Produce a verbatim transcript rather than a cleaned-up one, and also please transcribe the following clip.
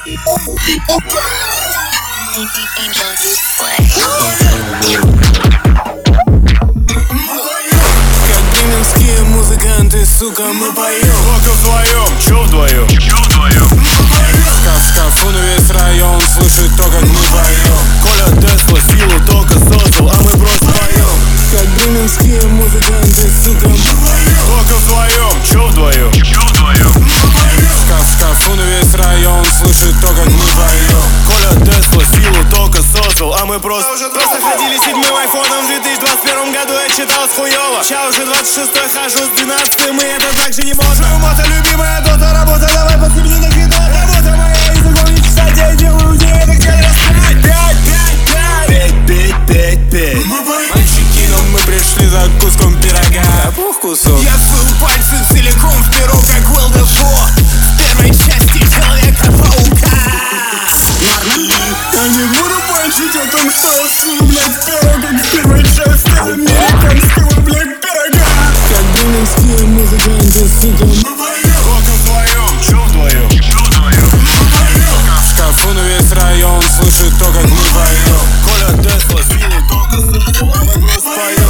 бременские музыканты, сука, мы поем. Только вдвоем, чё вдвоем? Чё вдвоем? Шкаф в шкафу, но весь район слышит то, как мы поем. Коля Тесла силу только создал, а мы просто поем. Как бременские музыканты, сука, мы поем. Только вдвоем, чё вдвоем? Чё вдвоем? Шкаф в шкафу, но весь район слышит то, как мы поем. Коля Тесла силу только создал, а мы просто уже Просто ходили седьмым айфоном в две тысячи двадцать первом году, я читал хуёво. Ща уже двадцать шестой, хожу с двенадцатым, и это так же не можно. Мота любимая дота, работа, давай посыпни на кидот. Работа моя, и загонить, кстати, я делаю где это где рассказать. Пять, пять, пять, пять, пять, пять. Мальчики, но мы пришли за куском пирога. Пух кусок. Я выл пальцы целиком в перо, как Уилл Дефо в первой части Человека-паука. Я не буду пальчить о том, что я свою, блядь, перо, как в первой части американского, блядь, пирога. Как бременские музыканты, сука, мы поем. Только вдвоем, чё вдвоем? Чё вдвоем? В шкафу, но весь район слышит то, как мы поем. Коля Тесла силу только создал, а мы просто поем.